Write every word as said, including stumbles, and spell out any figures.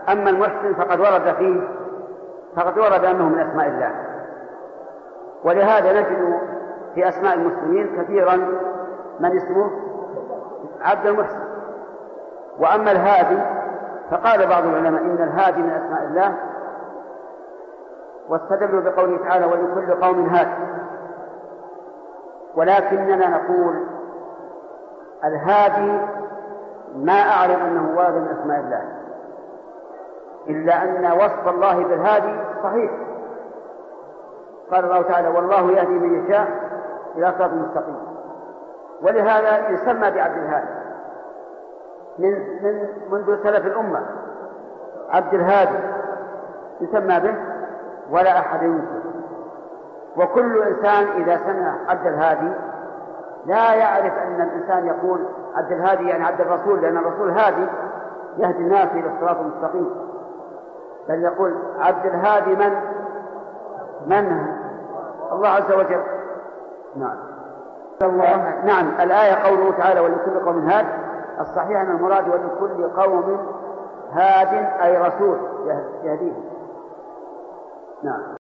أما المحسن فقد ورد فيه فقد ورد أنه من أسماء الله. ولهذا نجد في أسماء المسلمين كثيرا من اسمه عبد المحسن. وأما الهادي فقال بعض العلماء إن الهادي من أسماء الله، واستدلوا بقوله تعالى ولكل قوم هاد. ولكننا نقول الهادي ما أعلم أنه وارد من أسماء الله، إلا أن وصف الله بالهادي صحيح. قال الله تعالى والله يهدي من يشاء إلى صراط مستقيم، ولهذا يسمى بعبد الهادي من من منذ سلف الأمة. عبد الهادي يسمى به ولا أحد ينكر. وكل إنسان إذا سمع عبد الهادي لا يعرف أن الإنسان يقول عبد الهادي يعني عبد الرسول، لأن الرسول هادي يهدي الناس إلى الصراط المستقيم، بل يقول عبد الهادي من من الله عز وجل. نعم الله. نعم الآية قوله تعالى ولكل قوم هاد، الصحيح أن المراد ولكل قوم هاد أي رسول يهديه. نعم.